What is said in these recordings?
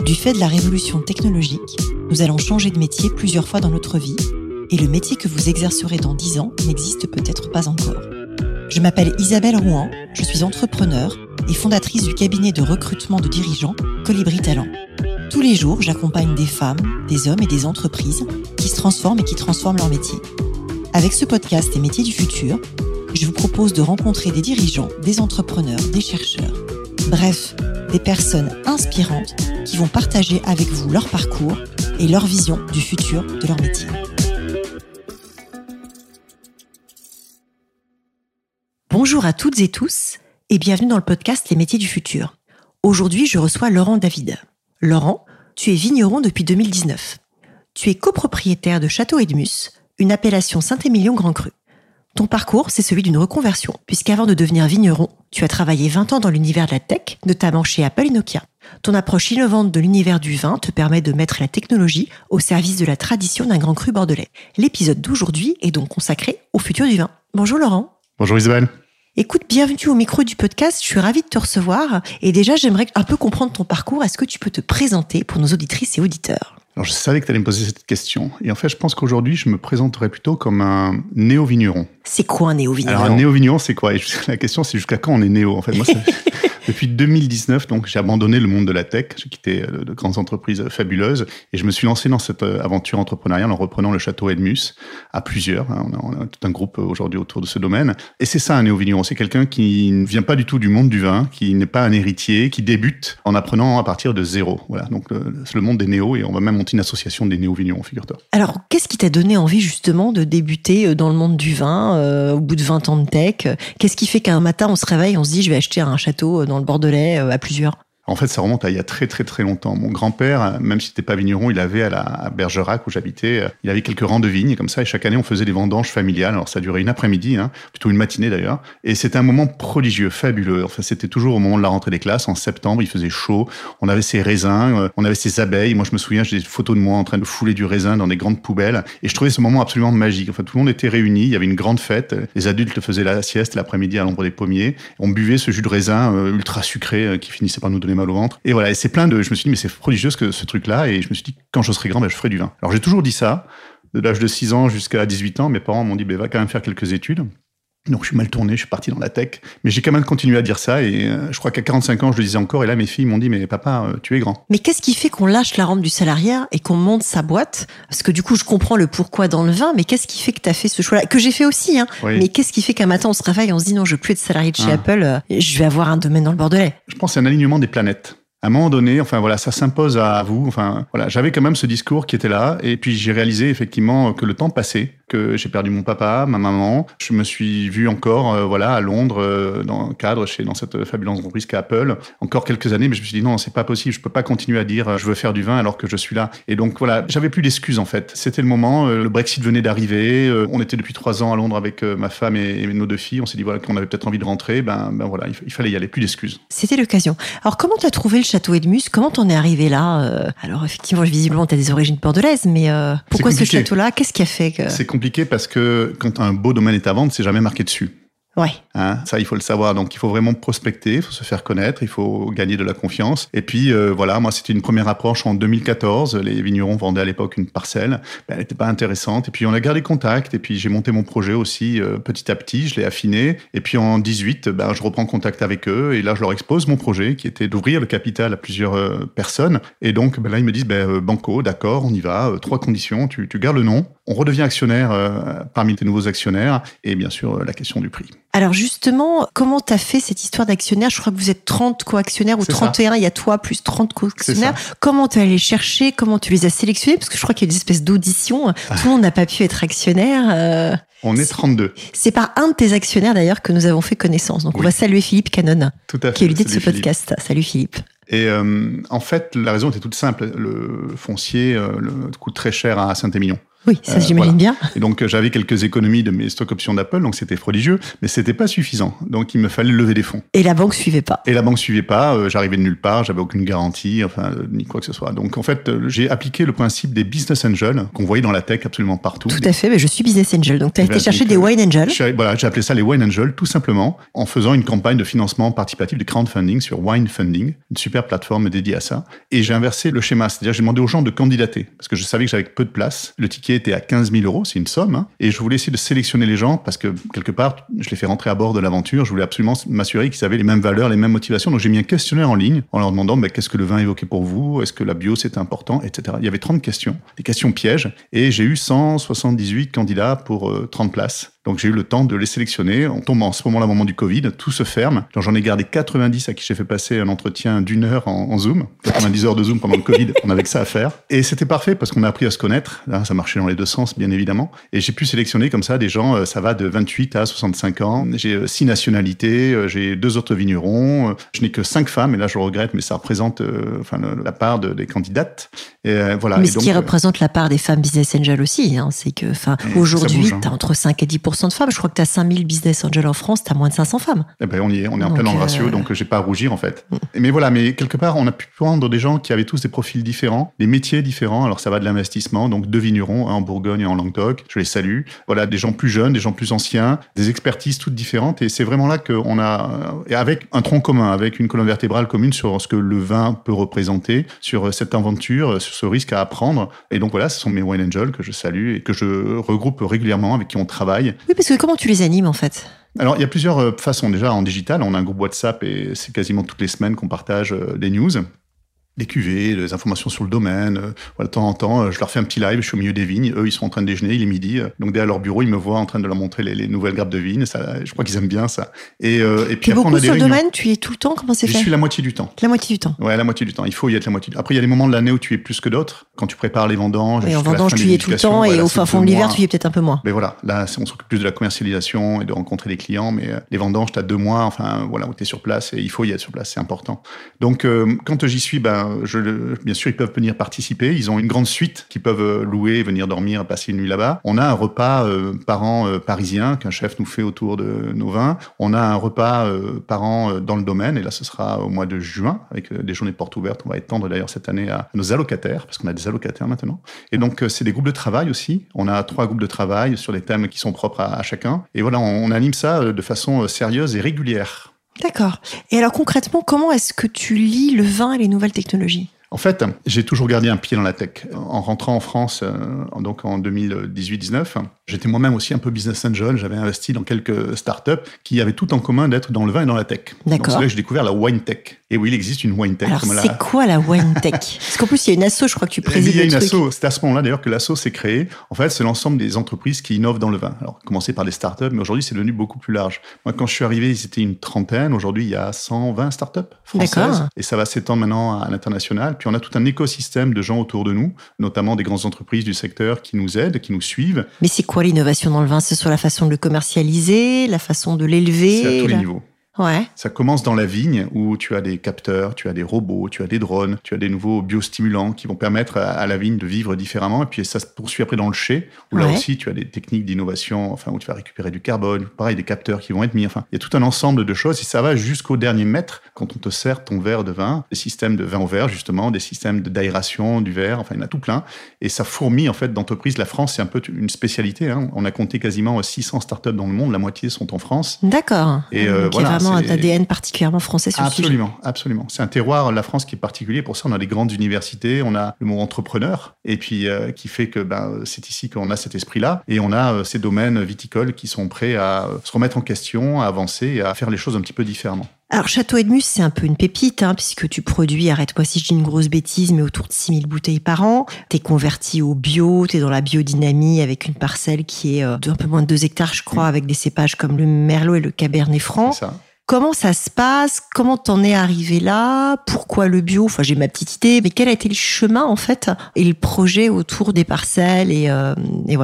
Du fait de la révolution technologique, nous allons changer de métier plusieurs fois dans notre vie et le métier que vous exercerez dans 10 ans n'existe peut-être pas encore. Je m'appelle Isabelle Rouen, je suis entrepreneur et fondatrice du cabinet de recrutement de dirigeants Colibri Talent. Tous les jours, j'accompagne des femmes, des hommes et des entreprises qui se transforment et qui transforment leur métier. Avec ce podcast Les métiers du futur, je vous propose de rencontrer des dirigeants, des entrepreneurs, des chercheurs. Bref, des personnes inspirantes qui vont partager avec vous leur parcours et leur vision du futur de leur métier. Bonjour à toutes et tous et bienvenue dans le podcast Les métiers du futur. Aujourd'hui, je reçois Laurent David. Laurent, tu es vigneron depuis 2019. Tu es copropriétaire de Château Edmus, une appellation Saint-Émilion Grand Cru. Ton parcours, c'est celui d'une reconversion, puisqu'avant de devenir vigneron, tu as travaillé 20 ans dans l'univers de la tech, notamment chez Apple et Nokia. Ton approche innovante de l'univers du vin te permet de mettre la technologie au service de la tradition d'un grand cru bordelais. L'épisode d'aujourd'hui est donc consacré au futur du vin. Bonjour Laurent. Bonjour Isabelle. Écoute, bienvenue au micro du podcast, je suis ravie de te recevoir. Et déjà, j'aimerais un peu comprendre ton parcours. Est-ce que tu peux te présenter pour nos auditrices et auditeurs ? Alors, je savais que tu allais me poser cette question. Et en fait, je pense qu'aujourd'hui, je me présenterais plutôt comme un néo-vigneron. C'est quoi un néo-vigneron ? Alors, un néo-vigneron, c'est quoi ? Et la question, c'est jusqu'à quand on est néo ? En fait, moi, depuis 2019, donc, j'ai abandonné le monde de la tech. J'ai quitté de grandes entreprises fabuleuses. Et je me suis lancé dans cette aventure entrepreneuriale en reprenant le Château Edmus à plusieurs. On a tout un groupe aujourd'hui autour de ce domaine. Et c'est ça, un néo-vigneron. C'est quelqu'un qui ne vient pas du tout du monde du vin, qui n'est pas un héritier, qui débute en apprenant à partir de zéro. Voilà. Donc, c'est le monde des néos et on va même monter une association des néo-vignerons, figure-toi. Alors, qu'est-ce qui t'a donné envie justement de débuter dans le monde du vin au bout de 20 ans de tech ? Qu'est-ce qui fait qu'un matin on se réveille, on se dit je vais acheter un château dans le Bordelais à plusieurs ? En fait, ça remonte à il y a très très très longtemps. Mon grand-père, même s'il n'était pas vigneron, il avait à Bergerac où j'habitais, il avait quelques rangs de vignes comme ça. Et chaque année, on faisait des vendanges familiales. Alors ça durait une après-midi, plutôt une matinée d'ailleurs. Et c'était un moment prodigieux, fabuleux. Enfin, c'était toujours au moment de la rentrée des classes, en septembre. Il faisait chaud. On avait ses raisins, on avait ses abeilles. Moi, je me souviens, j'ai des photos de moi en train de fouler du raisin dans des grandes poubelles. Et je trouvais ce moment absolument magique. Enfin, tout le monde était réuni. Il y avait une grande fête. Les adultes faisaient la sieste l'après-midi à l'ombre des pommiers. On buvait ce jus de raisin ultra sucré qui finissait par nous donner mal au ventre. Et voilà. C'est plein de. Je me suis dit, mais c'est prodigieux ce truc-là. Et je me suis dit, quand je serai grand, je ferai du vin. Alors, j'ai toujours dit ça. De l'âge de 6 ans jusqu'à 18 ans, mes parents m'ont dit, va quand même faire quelques études. Donc, je suis mal tourné, je suis parti dans la tech. Mais j'ai quand même continué à dire ça. Et je crois qu'à 45 ans, je le disais encore. Et là, mes filles m'ont dit, mais papa, tu es grand. Mais qu'est-ce qui fait qu'on lâche la rampe du salariat et qu'on monte sa boîte ? Parce que du coup, je comprends le pourquoi dans le vin, mais qu'est-ce qui fait que tu as fait ce choix-là ? Que j'ai fait aussi, Oui. Mais qu'est-ce qui fait qu'un matin, on se réveille et on se dit, non, je veux plus être salarié de chez Apple, je vais avoir un domaine dans le Bordelais ? Je pense que c'est un alignement des planètes. À un moment donné, ça s'impose à vous. J'avais quand même ce discours qui était là. Et puis, j'ai réalisé effectivement que le temps passait, que j'ai perdu mon papa, ma maman. Je me suis vu encore, à Londres, dans le cadre, dans cette fabuleuse entreprise qu'est Apple. Encore quelques années, mais je me suis dit non, c'est pas possible. Je peux pas continuer à dire je veux faire du vin alors que je suis là. Et donc, j'avais plus d'excuses, en fait. C'était le moment. Le Brexit venait d'arriver. On était depuis 3 ans à Londres avec ma femme et nos 2 filles. On s'est dit, qu'on avait peut-être envie de rentrer. Il fallait y aller. Plus d'excuses. C'était l'occasion. Alors, comment t'as trouvé le Château Edmus ? Comment t'en es arrivé là ? Alors, effectivement, visiblement, t'as des origines bordelaises, mais pourquoi ce château-là ? Qu'est-ce qui a fait que... C'est compliqué parce que quand un beau domaine est à vendre, c'est jamais marqué dessus. Ouais. Ça, il faut le savoir. Donc, il faut vraiment prospecter, il faut se faire connaître, il faut gagner de la confiance. Et puis, moi, c'était une première approche en 2014. Les vignerons vendaient à l'époque une parcelle. Elle n'était pas intéressante. Et puis, on a gardé contact. Et puis, j'ai monté mon projet aussi petit à petit. Je l'ai affiné. Et puis, en 18, je reprends contact avec eux. Et là, je leur expose mon projet qui était d'ouvrir le capital à plusieurs personnes. Et donc, là, ils me disent, banco, d'accord, on y va. 3 conditions. Tu gardes le nom. On redevient actionnaire parmi tes nouveaux actionnaires. Et bien sûr, la question du prix. Alors justement, comment t'as fait cette histoire d'actionnaire ? Je crois que vous êtes 30 co-actionnaires ou 31, il y a toi plus 30 co-actionnaires. Comment t'es allé chercher ? Comment tu les as sélectionnés ? Parce que je crois qu'il y a des espèces d'auditions. Tout le monde n'a pas pu être actionnaire. On est 32. C'est par un de tes actionnaires d'ailleurs que nous avons fait connaissance. Donc on va saluer Philippe Canon, qui est l'idée de ce podcast. Salut Philippe. Et en fait, la raison était toute simple. Le foncier coûte très cher à Saint-Émilion. Oui, ça j'imagine bien. Et donc j'avais quelques économies de mes stocks options d'Apple, donc c'était prodigieux, mais c'était pas suffisant. Donc il me fallait lever des fonds. Et la banque suivait pas. J'arrivais de nulle part, j'avais aucune garantie, ni quoi que ce soit. Donc en fait, j'ai appliqué le principe des business angels qu'on voyait dans la tech absolument partout. Tout à fait, mais je suis business angel, donc tu as été chercher des wine angels. J'ai appelé ça les wine angels, tout simplement, en faisant une campagne de financement participatif de crowdfunding sur Wine Funding, une super plateforme dédiée à ça. Et j'ai inversé le schéma, c'est-à-dire j'ai demandé aux gens de candidater, parce que je savais que j'avais peu de place. Le ticket était à 15 000 €, c'est une somme, hein, et je voulais essayer de sélectionner les gens, parce que quelque part, je les fais rentrer à bord de l'aventure, je voulais absolument m'assurer qu'ils avaient les mêmes valeurs, les mêmes motivations. Donc j'ai mis un questionnaire en ligne, en leur demandant qu'est-ce que le vin évoquait pour vous, est-ce que la bio c'était important, etc. Il y avait 30 questions, des questions pièges, et j'ai eu 178 candidats pour 30 places. Donc j'ai eu le temps de les sélectionner. On tombe en ce moment-là, au moment du Covid, tout se ferme. Donc j'en ai gardé 90 à qui j'ai fait passer un entretien d'1 heure en Zoom. 90 heures de Zoom pendant le Covid, on avait que ça à faire. Et c'était parfait parce qu'on a appris à se connaître. Là, ça marchait dans les deux sens, bien évidemment. Et j'ai pu sélectionner comme ça des gens, ça va de 28 à 65 ans. J'ai 6 nationalités, j'ai 2 autres vignerons. Je n'ai que 5 femmes, et là je regrette, mais ça représente la part des candidates. Et voilà. Mais ce qui représente la part des femmes business angels aussi, hein, c'est que aujourd'hui, tu as entre 5 et 10% de femmes. Je crois que tu as 5000 business angels en France, tu as moins de 500 femmes. Eh ben, on est en plein dans le ratio, donc j'ai pas à rougir en fait. Mais voilà, mais quelque part, on a pu prendre des gens qui avaient tous des profils différents, des métiers différents. Alors ça va de l'investissement, donc 2 vignerons, un en Bourgogne et en Languedoc. Je les salue. Voilà, des gens plus jeunes, des gens plus anciens, des expertises toutes différentes. Et c'est vraiment là qu'on a, avec un tronc commun, avec une colonne vertébrale commune sur ce que le vin peut représenter, sur cette aventure, sur ce risque à apprendre. Et donc voilà, ce sont mes wine angels que je salue et que je regroupe régulièrement, avec qui on travaille. Oui, parce que comment tu les animes en fait ? Alors, il y a plusieurs façons. Déjà, en digital, on a un groupe WhatsApp et c'est quasiment toutes les semaines qu'on partage des news, des cuvées, des informations sur le domaine. De temps en temps, je leur fais un petit live, je suis au milieu des vignes. Eux, ils sont en train de déjeuner, il est midi. Donc, derrière leur bureau, ils me voient en train de leur montrer les nouvelles grappes de vignes. Ça, je crois qu'ils aiment bien ça. Et puis après, on a des réunions. Tu es beaucoup sur le domaine, tu y es tout le temps, comment c'est fait ? Je suis la moitié du temps. La moitié du temps. Ouais, la moitié du temps. Il faut y être la moitié du temps. Après, il y a des moments de l'année où tu y es plus que d'autres. Quand tu prépares les vendanges. Et en vendange, tu y es tout le temps, et au fin fond de l'hiver, tu y es peut-être un peu moins. Mais voilà, là, on s'occupe plus de la commercialisation et de rencontrer les clients. Mais les vendanges, tu as 2 mois, où tu es sur place et il faut y être sur place, c'est important. Donc, quand j'y suis, bien sûr, ils peuvent venir participer. Ils ont une grande suite qu'ils peuvent louer, venir dormir, passer une nuit là-bas. On a un repas par an parisien qu'un chef nous fait autour de nos vins. On a un repas par an dans le domaine. Et là, ce sera au mois de juin, avec des journées de portes ouvertes. On va étendre d'ailleurs cette année à nos allocataires, parce qu'on a des allocataires maintenant. Et donc, c'est des groupes de travail aussi. On a 3 groupes de travail sur des thèmes qui sont propres à chacun. Et voilà, on anime ça de façon sérieuse et régulière. D'accord. Et alors concrètement, comment est-ce que tu lis le vin et les nouvelles technologies ? En fait, j'ai toujours gardé un pied dans la tech. En rentrant en France, donc en 2018-19, j'étais moi-même aussi un peu business angel. J'avais investi dans quelques startups qui avaient tout en commun d'être dans le vin et dans la tech. D'accord. Donc c'est là que j'ai découvert la wine tech. Et oui, il existe une wine tech. Alors c'est quoi la wine tech ? Parce qu'en plus, il y a une asso, je crois que tu présides il y a le une truc. asso. C'est à ce moment-là d'ailleurs que l'asso s'est créée. En fait, c'est l'ensemble des entreprises qui innovent dans le vin. Alors, commencer par des startups, mais aujourd'hui, c'est devenu beaucoup plus large. Moi, quand je suis arrivé, c'était une trentaine. Aujourd'hui, il y a 120 startups françaises. D'accord. Et ça va s'étendre maintenant à l'international. Puis on a tout un écosystème de gens autour de nous, notamment des grandes entreprises du secteur qui nous aident, qui nous suivent. Mais c'est quoi l'innovation dans le vin ? C'est sur la façon de le commercialiser, la façon de l'élever ? C'est à tous les niveaux. Ouais. Ça commence dans la vigne où tu as des capteurs, tu as des robots, tu as des drones, tu as des nouveaux biostimulants qui vont permettre à la vigne de vivre différemment. Et puis ça se poursuit après dans le chai où là aussi tu as des techniques d'innovation, où tu vas récupérer du carbone, pareil des capteurs qui vont être mis. Il y a tout un ensemble de choses et ça va jusqu'au dernier mètre quand on te sert ton verre de vin, des systèmes de vin au verre justement, des systèmes d'aération du verre. Il y en a tout plein et ça fourmille en fait d'entreprises. La France c'est un peu une spécialité. On a compté quasiment 600 startups dans le monde, la moitié sont en France. D'accord. Et voilà. Un ADN particulièrement français sur le sujet. Absolument. C'est un terroir, la France, qui est particulier. Pour ça, on a des grandes universités, on a le mot entrepreneur, et puis qui fait que c'est ici qu'on a cet esprit-là. Et on a ces domaines viticoles qui sont prêts à se remettre en question, à avancer et à faire les choses un petit peu différemment. Alors, Château Edmus, c'est un peu une pépite, puisque tu produis, arrête-moi si je dis une grosse bêtise, mais autour de 6000 bouteilles par an. T'es converti au bio, t'es dans la biodynamie avec une parcelle qui est d'un peu moins de 2 hectares, je crois, avec des cépages comme le Merlot et le Cabernet Franc. C'est ça. Comment ça se passe ? Comment t'en es arrivé là ? Pourquoi le bio ? J'ai ma petite idée, mais quel a été le chemin, en fait, et le projet autour des parcelles et voilà.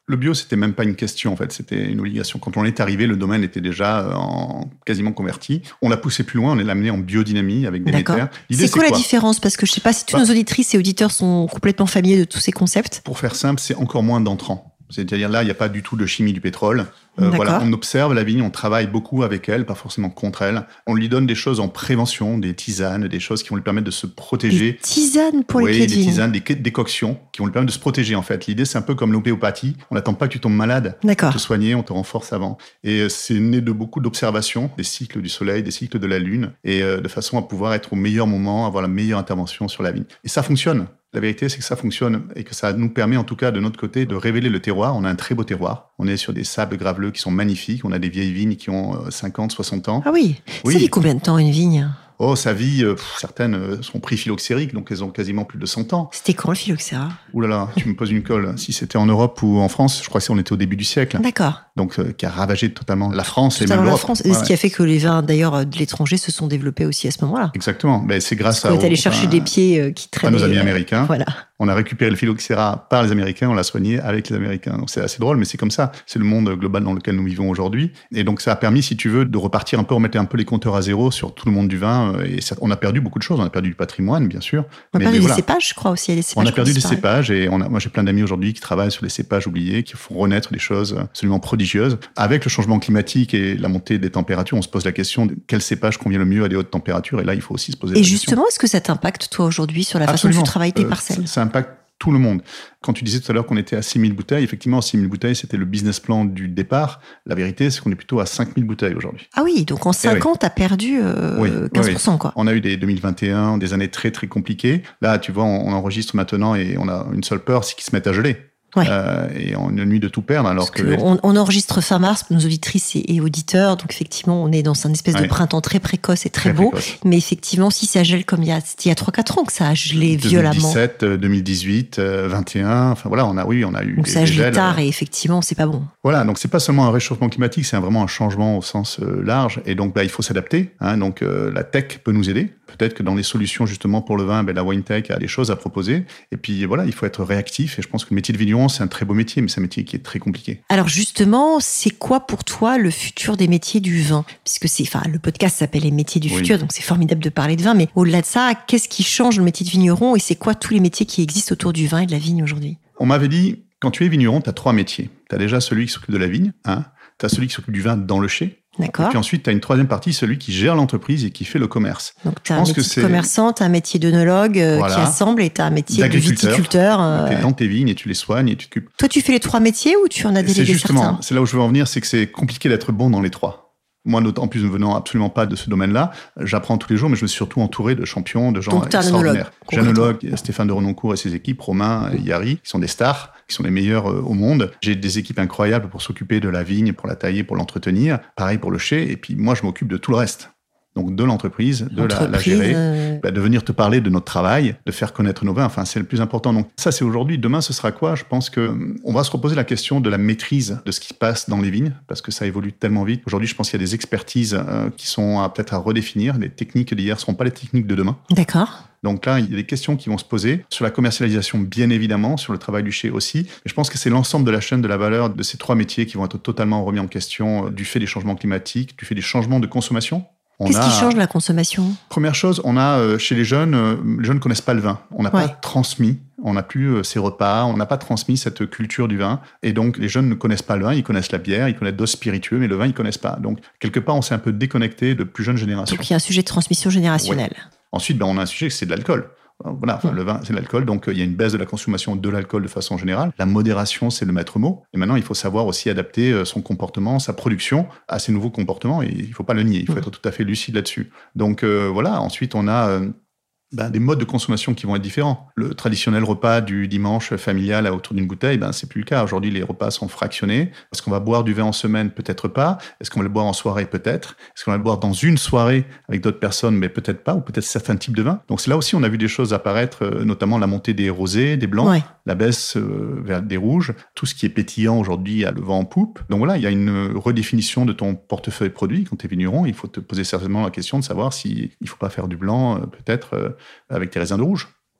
Le bio, c'était même pas une question, en fait. C'était une obligation. Quand on est arrivé, le domaine était déjà quasiment converti. On l'a poussé plus loin, on l'a amené en biodynamie avec Déméter. C'est quoi la différence? Parce que je sais pas si tous nos auditrices et auditeurs sont complètement familiers de tous ces concepts. Pour faire simple, c'est encore moins d'entrants. C'est-à-dire là, il n'y a pas du tout de chimie du pétrole. Voilà, on observe la vigne, on travaille beaucoup avec elle, pas forcément contre elle. On lui donne des choses en prévention, des tisanes, des choses qui vont lui permettre de se protéger. Des tisanes pour les pieds de vigne. Oui, des tisanes, des décoctions qui vont lui permettre de se protéger en fait. L'idée, c'est un peu comme l'homéopathie. On n'attend pas que tu tombes malade pour te soigner, on te renforce avant. Et c'est né de beaucoup d'observations, des cycles du soleil, des cycles de la lune, et de façon à pouvoir être au meilleur moment, avoir la meilleure intervention sur la vigne. Et ça fonctionne. La vérité, c'est que ça fonctionne et que ça nous permet, en tout cas, de notre côté, de révéler le terroir. On a un très beau terroir. On est sur des sables graveleux qui sont magnifiques. On a des vieilles vignes qui ont 50, 60 ans. Ah oui. Ça vit combien de temps, une vigne? Oh, sa vie, certaines sont prix phylloxériques, donc elles ont quasiment plus de 100 ans. C'était quand le phylloxéra? Ouh là là, tu me poses une colle. Si c'était en Europe ou en France, je crois qu'on était au début du siècle. D'accord. Donc, qui a ravagé totalement la France et même la l'Europe. France. Ce qui a fait que les vins, d'ailleurs, de l'étranger se sont développés aussi à ce moment-là. Exactement. Ben, c'est grâce à... On est allé chercher des pieds qui traînaient. À nos amis américains. Voilà. On a récupéré le phylloxéra par les Américains, on l'a soigné avec les Américains. Donc c'est assez drôle, mais c'est comme ça. C'est le monde global dans lequel nous vivons aujourd'hui. Et donc ça a permis, si tu veux, de repartir un peu, remettre un peu les compteurs à zéro sur tout le monde du vin. Et ça, on a perdu beaucoup de choses. On a perdu du patrimoine, bien sûr. On a perdu des cépages, je crois aussi. On a perdu des cépages et moi j'ai plein d'amis aujourd'hui qui travaillent sur les cépages oubliés, qui font renaître des choses absolument prodigieuses. Avec le changement climatique et la montée des températures, on se pose la question de quel cépage convient le mieux à des hautes températures. Et là, il faut aussi se poser la question. Et justement, est-ce que ça t'impacte, toi, aujourd'hui, sur la façon dont tu travailles tes parcelles? Ça impacte tout le monde. Quand tu disais tout à l'heure qu'on était à 6 000 bouteilles, effectivement, 6 000 bouteilles, c'était le business plan du départ. La vérité, c'est qu'on est plutôt à 5 000 bouteilles aujourd'hui. Ah oui, donc en 5 ans, t'as perdu 15%, quoi. On a eu des 2021, des années très, très compliquées. Là, tu vois, on enregistre maintenant et on a une seule peur, c'est qu'ils se mettent à geler. Ouais. Et on a nuit de tout perdre. Alors on enregistre fin mars, nos auditrices et auditeurs, donc effectivement, on est dans un espèce de printemps très précoce et très beau. Précoce. Mais effectivement, si ça gèle comme il y a 3-4 ans que ça a gelé violemment. 2017, 2018, 21, enfin voilà, on a eu donc ça a gelé tard et effectivement, c'est pas bon. Voilà, donc c'est pas seulement un réchauffement climatique, c'est vraiment un changement au sens large. Et donc, il faut s'adapter. Donc, la tech peut nous aider. Peut-être que dans les solutions, justement, pour le vin, la wine tech a des choses à proposer. Et puis, voilà, il faut être réactif. Et je pense que le métier de vigneron, c'est un très beau métier, mais c'est un métier qui est très compliqué. Alors, justement, c'est quoi pour toi le futur des métiers du vin? Puisque le podcast s'appelle Les métiers du futur, donc c'est formidable de parler de vin. Mais au-delà de ça, qu'est-ce qui change le métier de vigneron? Et c'est quoi tous les métiers qui existent autour du vin et de la vigne aujourd'hui? On m'avait dit, quand tu es vigneron, tu as 3 métiers. Tu as déjà celui qui s'occupe de la vigne, tu as celui qui s'occupe du vin dans le chai. D'accord. Et puis ensuite, tu as une troisième partie, celui qui gère l'entreprise et qui fait le commerce. Donc, tu as un métier de commerçant, tu as un métier d'œnologue qui assemble et tu as un métier de viticulteur. Tu es dans tes vignes et tu les soignes et tu t'occupes. Toi, tu fais les 3 métiers ou tu en as délégué certains? C'est là où je veux en venir, c'est que c'est compliqué d'être bon dans les 3. Moi, en plus, ne venant absolument pas de ce domaine-là, j'apprends tous les jours, mais je me suis surtout entouré de champions, de gens extraordinaires. J'ai un œnologue, Stéphane de Renoncourt et ses équipes, Romain et Yari, qui sont des stars, qui sont les meilleurs au monde. J'ai des équipes incroyables pour s'occuper de la vigne, pour la tailler, pour l'entretenir. Pareil pour le chai. Et puis, moi, je m'occupe de tout le reste. Donc, de l'entreprise, de la gérer, de venir te parler de notre travail, de faire connaître nos vins. Enfin, c'est le plus important. Donc, ça, c'est aujourd'hui. Demain, ce sera quoi? Je pense qu'on va se reposer la question de la maîtrise de ce qui se passe dans les vignes, parce que ça évolue tellement vite. Aujourd'hui, je pense qu'il y a des expertises qui sont peut-être à redéfinir. Les techniques d'hier ne seront pas les techniques de demain. D'accord. Donc là, il y a des questions qui vont se poser sur la commercialisation, bien évidemment, sur le travail du chai aussi. Mais je pense que c'est l'ensemble de la chaîne de la valeur de ces 3 métiers qui vont être totalement remis en question du fait des changements climatiques, du fait des changements de consommation. Qu'est-ce qui change la consommation? Première chose, on a chez les jeunes ne connaissent pas le vin. On n'a pas transmis, on n'a plus ces repas, on n'a pas transmis cette culture du vin. Et donc, les jeunes ne connaissent pas le vin, ils connaissent la bière, ils connaissent d'autres spiritueux, mais le vin, ils ne connaissent pas. Donc, quelque part, on s'est un peu déconnecté de plus jeunes générations. Donc, il y a un sujet de transmission générationnelle. Ouais. Ensuite, on a un sujet, c'est de l'alcool. Voilà, le vin, c'est de l'alcool, donc il y a une baisse de la consommation de l'alcool de façon générale. La modération, c'est le maître mot. Et maintenant, il faut savoir aussi adapter son comportement, sa production à ces nouveaux comportements. Et il ne faut pas le nier, il faut être tout à fait lucide là-dessus. Donc voilà, ensuite, on a des modes de consommation qui vont être différents. Le traditionnel repas du dimanche familial autour d'une bouteille, c'est plus le cas. Aujourd'hui, les repas sont fractionnés. Est-ce qu'on va boire du vin en semaine? Peut-être pas. Est-ce qu'on va le boire en soirée? Peut-être. Est-ce qu'on va le boire dans une soirée avec d'autres personnes? Mais peut-être pas. Ou peut-être certains types de vins. Donc c'est là aussi, on a vu des choses apparaître, notamment la montée des rosés, des blancs, la baisse vers des rouges. Tout ce qui est pétillant aujourd'hui a le vent en poupe. Donc voilà, il y a une redéfinition de ton portefeuille produit. Quand tu es vigneron, il faut te poser certainement la question de savoir s'il ne faut pas faire du blanc, peut-être avec tes raisins de rouge.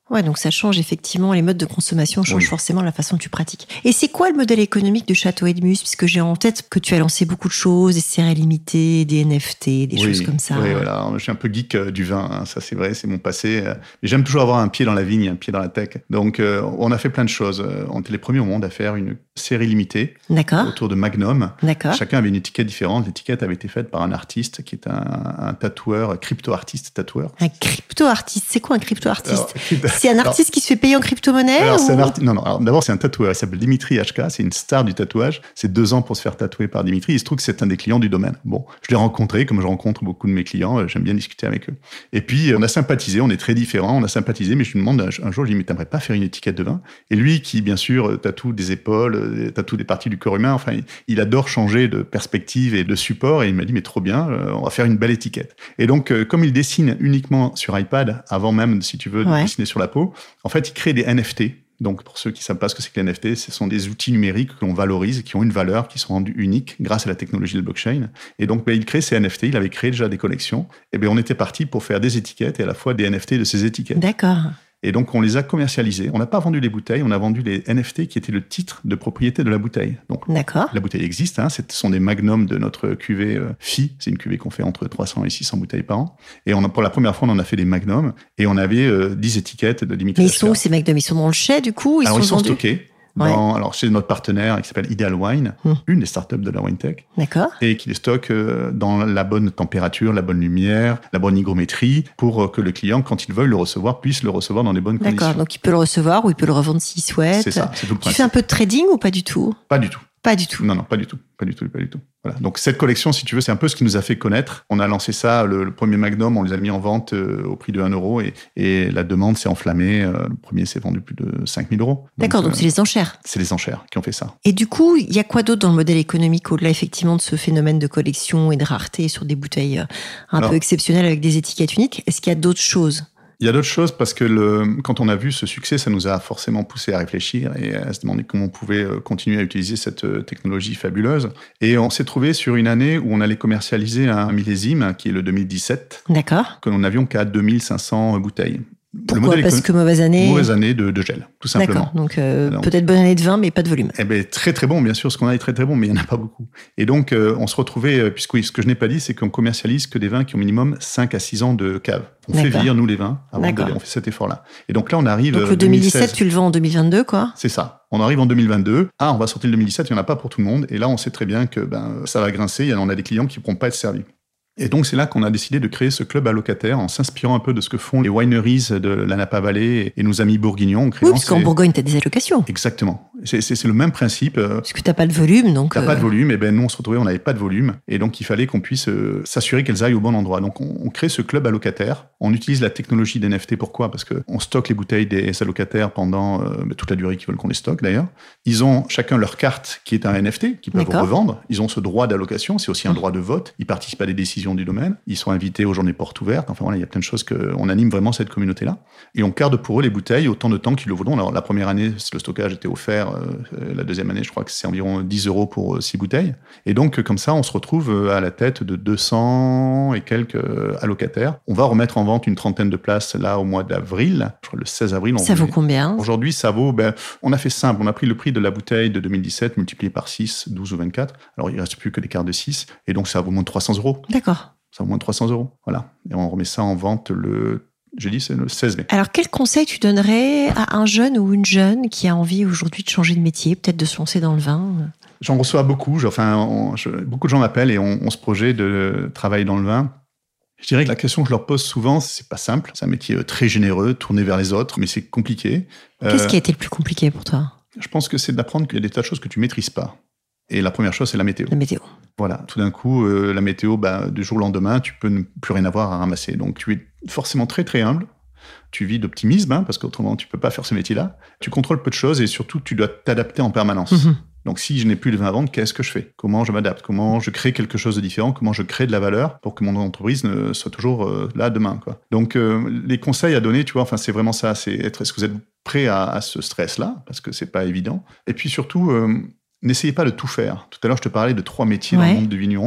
Ouais, donc ça change effectivement, les modes de consommation changent forcément la façon dont tu pratiques. Et c'est quoi le modèle économique de Château Edmus? Puisque j'ai en tête que tu as lancé beaucoup de choses, des séries limitées, des NFT, des choses comme ça. Oui, voilà. Je suis un peu geek du vin, hein. Ça c'est vrai, c'est mon passé. Mais j'aime toujours avoir un pied dans la vigne, un pied dans la tech. Donc on a fait plein de choses. On était les premiers au monde à faire une série limitée autour de Magnum. D'accord. Chacun avait une étiquette différente. L'étiquette avait été faite par un artiste qui est un tatoueur, crypto-artiste tatoueur. Un crypto-artiste, c'est quoi un crypto-artiste? C'est un artiste qui se fait payer en crypto-monnaie Non. Alors, d'abord, c'est un tatoueur. Il s'appelle Dimitri HK. C'est une star du tatouage. C'est 2 ans pour se faire tatouer par Dimitri. Il se trouve que c'est un des clients du domaine. Bon, je l'ai rencontré, comme je rencontre beaucoup de mes clients. J'aime bien discuter avec eux. Et puis, on a sympathisé. On est très différents. On a sympathisé. Mais je lui demande un jour, je lui dis, mais t'aimerais pas faire une étiquette de vin? Et lui, qui, bien sûr, tatoue des épaules, tatoue des parties du corps humain. Enfin, il adore changer de perspective et de support. Et il m'a dit, mais trop bien, on va faire une belle étiquette. Et donc, comme il dessine uniquement sur iPad, avant même, si tu veux, de dessiner sur la peau, en fait, il crée des NFT. Donc, pour ceux qui ne savent pas ce que c'est que les NFT, ce sont des outils numériques que l'on valorise, qui ont une valeur, qui sont rendus uniques grâce à la technologie de blockchain. Et donc, il crée ces NFT. Il avait créé déjà des collections. Et bien, on était parti pour faire des étiquettes et à la fois des NFT de ces étiquettes. D'accord. Et donc, on les a commercialisés. On n'a pas vendu les bouteilles, on a vendu les NFT qui étaient le titre de propriété de la bouteille. Donc, la bouteille existe, hein, ce sont des magnums de notre cuvée FI. C'est une cuvée qu'on fait entre 300 et 600 bouteilles par an. Et pour la première fois, on en a fait des magnums. Et on avait 10 étiquettes de Dimitri. Mais ils sont où ces magnums? Ils sont dans le chai, du coup? Ils sont stockés. Alors, chez notre partenaire qui s'appelle Ideal Wine, une des startups de la WineTech. D'accord. Et qui les stocke dans la bonne température, la bonne lumière, la bonne hygrométrie, pour que le client, quand il veuille le recevoir, puisse le recevoir dans les bonnes conditions. D'accord, donc il peut le recevoir ou il peut le revendre s'il souhaite. C'est ça, c'est tout le principe. Tu fais un peu de trading ou pas du tout? Pas du tout. Pas du tout. Non, pas du tout. Pas du tout. Voilà. Donc, cette collection, si tu veux, c'est un peu ce qui nous a fait connaître. On a lancé ça, le premier Magnum, on les a mis en vente au prix de 1 euro et la demande s'est enflammée. Le premier s'est vendu plus de 5 000 euros. D'accord, donc c'est les enchères. C'est les enchères qui ont fait ça. Et du coup, il y a quoi d'autre dans le modèle économique au-delà, effectivement, de ce phénomène de collection et de rareté sur des bouteilles peu exceptionnelles avec des étiquettes uniques? Est-ce qu'il y a d'autres choses? Il y a d'autres choses parce que quand on a vu ce succès, ça nous a forcément poussé à réfléchir et à se demander comment on pouvait continuer à utiliser cette technologie fabuleuse. Et on s'est trouvé sur une année où on allait commercialiser un millésime qui est le 2017. D'accord. Que nous n'avions qu'à 2500 bouteilles. Pourquoi? Parce que mauvaise année de gel, tout simplement. D'accord, donc peut-être bonne année de vin, mais pas de volume. Eh ben, très très bon, bien sûr, ce qu'on a est très très bon, mais il n'y en a pas beaucoup. Et donc, on se retrouvait, puisque ce que je n'ai pas dit, c'est qu'on commercialise que des vins qui ont minimum 5 à 6 ans de cave. On fait vieillir, nous, les vins, avant on fait cet effort-là. Et donc là, on arrive... Donc le 2017, tu le vends en 2022, quoi? C'est ça. On arrive en 2022. On va sortir le 2017, il n'y en a pas pour tout le monde. Et là, on sait très bien que ça va grincer, on a des clients qui ne pourront pas être servis. Et donc, c'est là qu'on a décidé de créer ce club allocataire en s'inspirant un peu de ce que font les wineries de la Napa Valley et nos amis bourguignons. Oui, parce qu'en Bourgogne, tu as des allocations. Exactement. C'est le même principe. Parce que tu n'as pas de volume, donc... Tu n'as pas de volume. Et nous, on se retrouvait, on n'avait pas de volume. Et donc, il fallait qu'on puisse s'assurer qu'elles aillent au bon endroit. Donc, on crée ce club allocataire. On utilise la technologie des NFT. Pourquoi? Parce qu'on stocke les bouteilles des allocataires pendant toute la durée qu'ils veulent qu'on les stocke, d'ailleurs. Ils ont chacun leur carte qui est un NFT, qu'ils peuvent revendre. Ils ont ce droit d'allocation. C'est aussi un droit de vote. Ils participent à des décisions du domaine. Ils sont invités aux journées portes ouvertes. Enfin, voilà, il y a plein de choses on anime vraiment cette communauté-là. Et on garde pour eux les bouteilles autant de temps qu'ils le voudront. Alors, la première année, le stockage était offert. La deuxième année, je crois que c'est environ 10 euros pour 6 bouteilles. Et donc, comme ça, on se retrouve à la tête de 200 et quelques allocataires. On va remettre en vente une trentaine de places là au mois d'avril. Je crois le 16 avril. Ça vaut combien? Aujourd'hui, ça vaut... on a fait simple. On a pris le prix de la bouteille de 2017 multiplié par 6, 12 ou 24. Alors, il ne reste plus que des quarts de 6. Et donc, ça vaut moins de 300 euros. D'accord. Ça vaut moins de 300 euros. Voilà. Et on remet ça en vente c'est le 16 mai. Alors, quel conseil tu donnerais à un jeune ou une jeune qui a envie aujourd'hui de changer de métier, peut-être de se lancer dans le vin? J'en reçois beaucoup. Beaucoup de gens m'appellent et on se projette de travailler dans le vin. Je dirais que la question que je leur pose souvent, c'est pas simple. C'est un métier très généreux, tourné vers les autres, mais c'est compliqué. Qu'est-ce qui a été le plus compliqué pour toi? Je pense que c'est d'apprendre qu'il y a des tas de choses que tu maîtrises pas. Et la première chose, c'est la météo. La météo. Voilà. Tout d'un coup, la météo, du jour au lendemain, tu peux ne plus rien avoir à ramasser. Donc, tu es forcément très, très humble. Tu vis d'optimisme, parce qu'autrement, tu peux pas faire ce métier-là. Tu contrôles peu de choses et surtout, tu dois t'adapter en permanence. Mmh. Donc, si je n'ai plus de vin à vendre, qu'est-ce que je fais? Comment je m'adapte? Comment je crée quelque chose de différent? Comment je crée de la valeur pour que mon entreprise soit toujours là demain, quoi. Donc, les conseils à donner, tu vois, c'est vraiment ça. Est-ce que vous êtes prêt à ce stress-là? Parce que c'est pas évident. Et puis surtout... n'essayez pas de tout faire. Tout à l'heure, je te parlais de 3 métiers dans le monde du vigneron.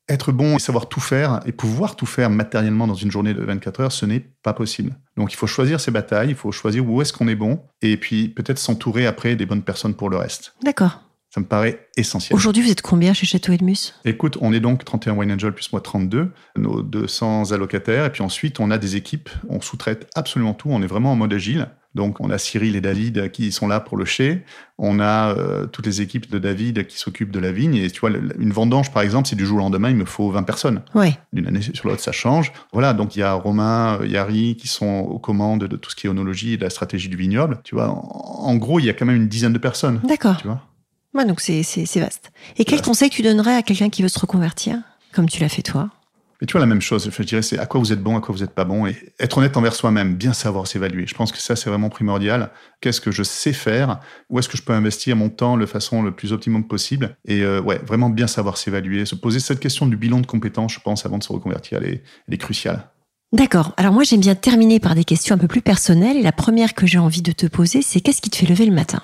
Être bon et savoir tout faire et pouvoir tout faire matériellement dans une journée de 24 heures, ce n'est pas possible. Donc il faut choisir ses batailles, il faut choisir où est-ce qu'on est bon et puis peut-être s'entourer après des bonnes personnes pour le reste. D'accord. Ça me paraît essentiel. Aujourd'hui, vous êtes combien chez Château Edmus ? Écoute, on est donc 31 Wine Angel plus moi 32, nos 200 allocataires. Et puis ensuite, on a des équipes, on sous-traite absolument tout. On est vraiment en mode agile. Donc, on a Cyril et David qui sont là pour le chai. On a toutes les équipes de David qui s'occupent de la vigne. Et tu vois, une vendange, par exemple, c'est du jour au lendemain, il me faut 20 personnes. Ouais. D'une année sur l'autre, ça change. Voilà, donc il y a Romain, Yari qui sont aux commandes de tout ce qui est onologie et de la stratégie du vignoble. Tu vois, en gros, il y a quand même une dizaine de personnes. D'accord. Tu vois. Ouais, donc c'est vaste. Et quel conseil tu donnerais à quelqu'un qui veut se reconvertir, comme tu l'as fait toi ? Et tu vois, la même chose, je dirais, c'est à quoi vous êtes bon, à quoi vous n'êtes pas bon, et être honnête envers soi-même, bien savoir s'évaluer. Je pense que ça, c'est vraiment primordial. Qu'est-ce que je sais faire ? Où est-ce que je peux investir mon temps de façon le plus optimum possible ? Et vraiment bien savoir s'évaluer. Se poser cette question du bilan de compétences, je pense, avant de se reconvertir, elle est cruciale. D'accord. Alors moi, j'aime bien terminer par des questions un peu plus personnelles. Et la première que j'ai envie de te poser, c'est qu'est-ce qui te fait lever le matin ?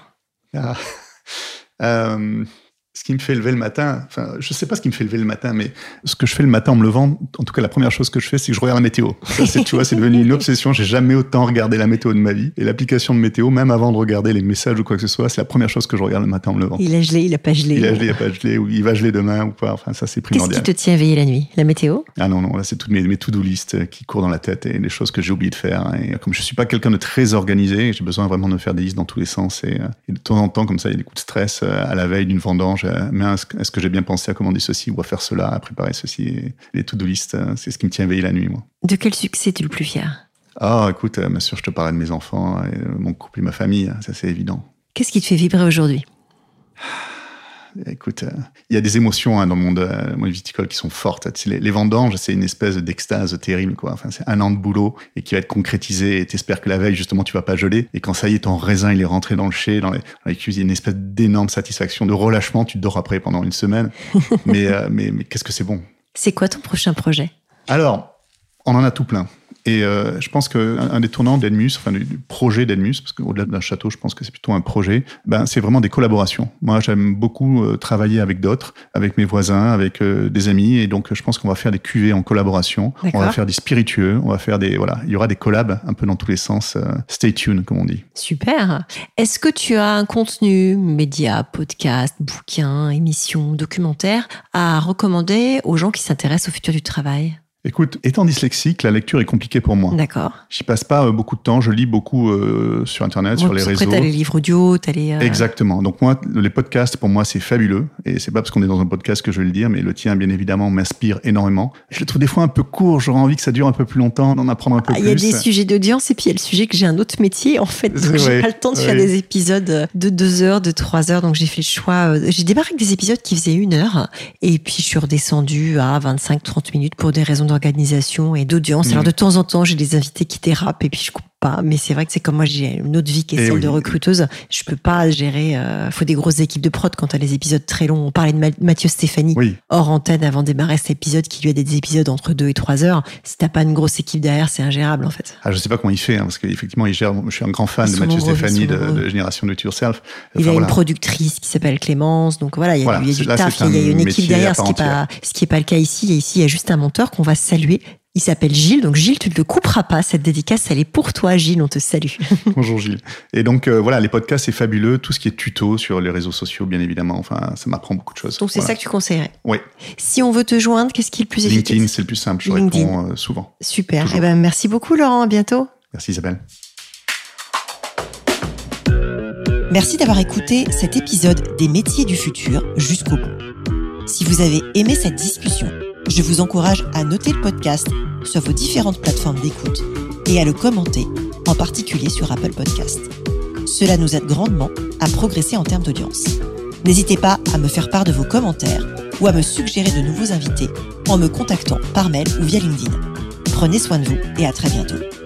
Ce qui me fait lever le matin, enfin, je sais pas ce qui me fait lever le matin, mais ce que je fais le matin en me levant, en tout cas, la première chose que je fais, c'est que je regarde la météo. Ça, tu vois, c'est devenu une obsession. J'ai jamais autant regardé la météo de ma vie. Et l'application de météo, même avant de regarder les messages ou quoi que ce soit, c'est la première chose que je regarde le matin en me levant. Il a gelé, il a pas gelé. Il a gelé, il a pas gelé, ou il va geler demain ou pas. Enfin, ça, c'est primordial. Qu'est-ce qui te tient éveillé la nuit ? La météo ? Ah non, là, c'est toutes mes to-do list qui courent dans la tête et les choses que j'ai oublié de faire. Et comme je suis pas quelqu'un de très organisé, j'ai besoin vraiment de faire des listes dans tous les sens. Et de temps en temps, comme ça, il y a des coups de stress à la veille d'une vendange. Mais est-ce que j'ai bien pensé à commander ceci ou à faire cela, à préparer ceci? Et les to-do list, c'est ce qui me tient éveillé la nuit, moi. De quel succès es-tu le plus fier? Écoute, bien sûr, je te parlais de mes enfants, et mon couple et ma famille, ça c'est évident. Qu'est-ce qui te fait vibrer aujourd'hui? Écoute, il y a des émotions dans le monde viticole qui sont fortes. Les vendanges, c'est une espèce d'extase terrible, quoi. Enfin, c'est un an de boulot et qui va être concrétisé. Et t'espères que la veille, justement, tu vas pas geler. Et quand ça y est, ton raisin, il est rentré dans le chai, dans les cuisines, une espèce d'énorme satisfaction, de relâchement. Tu te dors après pendant une semaine. mais qu'est-ce que c'est bon. C'est quoi ton prochain projet? Alors, on en a tout plein. Et je pense qu'un des tournants d'Edmus, enfin du projet d'Edmus, parce qu'au-delà d'un château, je pense que c'est plutôt un projet, c'est vraiment des collaborations. Moi, j'aime beaucoup travailler avec d'autres, avec mes voisins, avec des amis, et donc je pense qu'on va faire des cuvées en collaboration. D'accord. On va faire des spiritueux, on va faire il y aura des collabs un peu dans tous les sens. Stay tuned, comme on dit. Super. Est-ce que tu as un contenu, média, podcast, bouquin, émission, documentaire à recommander aux gens qui s'intéressent au futur du travail? Écoute, étant dyslexique, la lecture est compliquée pour moi. D'accord. J'y passe pas beaucoup de temps, je lis beaucoup sur Internet, sur les réseaux. Après, t'as les livres audio, t'as les... Exactement. Donc moi, les podcasts, pour moi, c'est fabuleux. Et c'est pas parce qu'on est dans un podcast que je vais le dire, mais le tien, bien évidemment, m'inspire énormément. Je le trouve des fois un peu court, j'aurais envie que ça dure un peu plus longtemps, d'en apprendre un peu plus. Il y a des sujets d'audience et puis il y a le sujet que j'ai un autre métier, en fait. Donc j'ai pas le temps de faire des épisodes de 2 heures, de 3 heures. Donc j'ai fait le choix. J'ai démarré avec des épisodes qui faisaient 1 heure. Et puis je suis redescendue à 25-30 minutes pour des raisons d'organisation et d'audience. Alors de temps en temps, j'ai des invités qui dérapent et puis je coupe pas. Mais c'est vrai que c'est comme moi, j'ai une autre vie qui est celle de recruteuse. Je peux pas gérer. Faut des grosses équipes de prod quand t'as les épisodes très longs. On parlait de Mathieu Stéphanie hors antenne avant de démarrer cet épisode qui lui a des épisodes entre 2 et 3 heures. Si t'as pas une grosse équipe derrière, c'est ingérable en fait. Je sais pas comment il fait, parce qu'effectivement, il gère. Je suis un grand fan de Mathieu Stéphanie de Génération Do It Yourself. Il a une productrice qui s'appelle Clémence. Donc voilà, il y a du taf, il y a une équipe derrière, ce qui est pas le cas ici. Et ici, il y a juste un monteur qu'on va saluer. Il s'appelle Gilles. Donc Gilles, tu ne le couperas pas. Cette dédicace, elle est pour toi, Gilles. On te salue. Bonjour Gilles. Et donc les podcasts, c'est fabuleux. Tout ce qui est tuto sur les réseaux sociaux, bien évidemment. Enfin, ça m'apprend beaucoup de choses. Donc c'est ça que tu conseillerais. Oui. Si on veut te joindre, qu'est-ce qui est le plus efficace? LinkedIn, c'est le plus simple. Je réponds souvent. Super. Merci beaucoup, Laurent. À bientôt. Merci Isabelle. Merci d'avoir écouté cet épisode des métiers du futur jusqu'au bout. Si vous avez aimé cette discussion, je vous encourage à noter le podcast sur vos différentes plateformes d'écoute et à le commenter, en particulier sur Apple Podcast. Cela nous aide grandement à progresser en termes d'audience. N'hésitez pas à me faire part de vos commentaires ou à me suggérer de nouveaux invités en me contactant par mail ou via LinkedIn. Prenez soin de vous et à très bientôt.